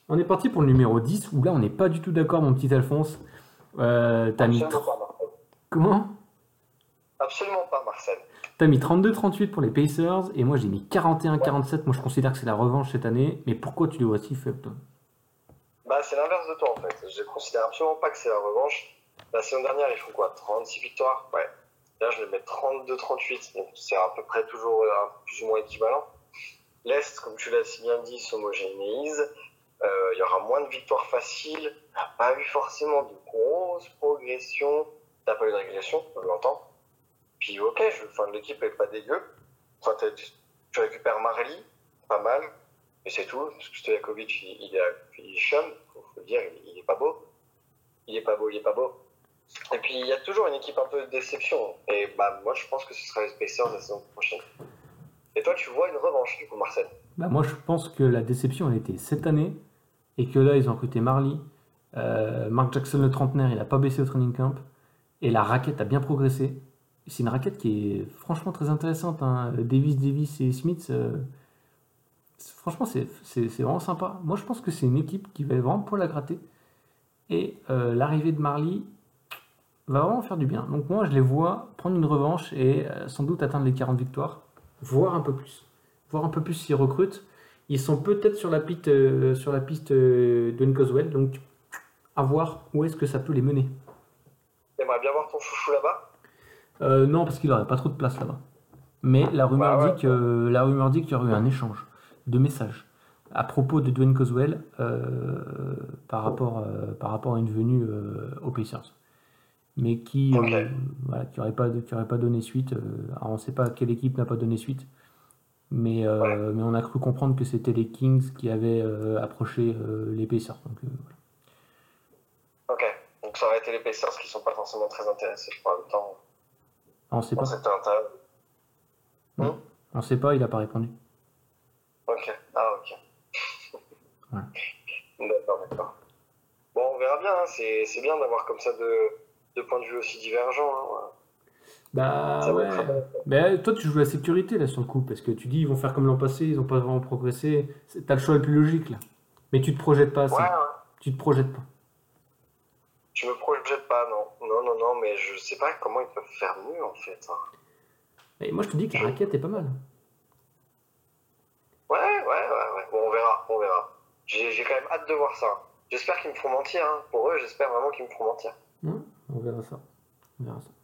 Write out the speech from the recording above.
On est parti pour le numéro 10, où là, on n'est pas du tout d'accord, mon petit Alphonse. T'as mis... Absolument pas, Marcel. Comment? Absolument pas, Marcel. T'as mis 32-38 pour les Pacers, et moi j'ai mis Ouais. 41-47. Moi je considère que c'est la revanche cette année, mais pourquoi tu les vois si faibles, toi? Bah, c'est l'inverse de toi, en fait. Je considère absolument pas que c'est la revanche. La saison dernière, ils font quoi? 36 victoires? Ouais. Là, je vais mettre 32-38. Donc, c'est à peu près toujours plus ou moins équivalent. L'Est, comme tu l'as si bien dit, s'homogénéise. Il y aura moins de victoires faciles. T'as pas eu forcément de grosses progressions. T'as pas eu de régression, on l'entend. Puis ok, enfin, l'équipe est pas dégueu. Enfin, tu récupères Marley, pas mal. Et c'est tout, parce que Stojakovic, il est chum, faut le dire, il est pas beau. Il est pas beau, il est pas beau. Et puis il y a toujours une équipe un peu de déception. Et bah moi je pense que ce sera les Pacers la saison prochaine. Et toi tu vois une revanche du coup Marcel. Bah moi je pense que la déception elle était cette année, et que là ils ont recruté Marley. Mark Jackson le trentenaire, il a pas baissé au training camp, et la raquette a bien progressé. C'est une raquette qui est franchement très intéressante, hein. Davis et Smith, franchement c'est vraiment sympa. Moi je pense que c'est une équipe qui va vraiment pour la gratter. Et l'arrivée de Marley va vraiment faire du bien. Donc moi, je les vois prendre une revanche et sans doute atteindre les 40 victoires, voire un peu plus. Voire un peu plus s'ils recrutent. Ils sont peut-être sur la piste de Coswell, donc à voir où est-ce que ça peut les mener. T'aimerais bien voir ton chouchou là-bas? Non, parce qu'il n'aurait pas trop de place là-bas. Mais Bah ouais, la rumeur dit qu'il y aurait eu un échange de messages à propos de Dwayne Coswell par rapport à une venue aux Pacers. Mais ok. voilà, qui aurait pas donné suite. Alors on ne sait pas quelle équipe n'a pas donné suite, Ouais, mais on a cru comprendre que c'était les Kings qui avaient approché les Pacers. Donc, voilà. ok. Donc ça aurait été les Pacers qui sont pas forcément très intéressés, je crois, en même temps. Ah, on ne sait Dans pas. cette intérêt. Hmm. On ne sait pas, il n'a pas répondu. Ok. Ah ok. Voilà. D'accord, d'accord. Bon, on verra bien, hein. C'est bien d'avoir comme ça deux points de vue aussi divergents, hein. Bah Ça va ouais. être. Mais toi, tu joues la sécurité là sur le coup, parce que tu dis ils vont faire comme l'an passé, ils n'ont pas vraiment progressé. T'as le choix le plus logique là. Mais tu te projettes pas Ouais, assez. ouais. Tu te projettes pas. Je me projette pas, non. Non, non, non, mais je sais pas comment ils peuvent faire mieux en fait, hein. Et moi, je te dis que la Je... raquette est pas mal. Ouais, ouais, ouais, ouais. Bon, on verra, on verra. J'ai quand même hâte de voir ça. J'espère qu'ils me feront mentir, hein. Pour eux, j'espère vraiment qu'ils me feront mentir. Hmm. On verra ça. On verra ça.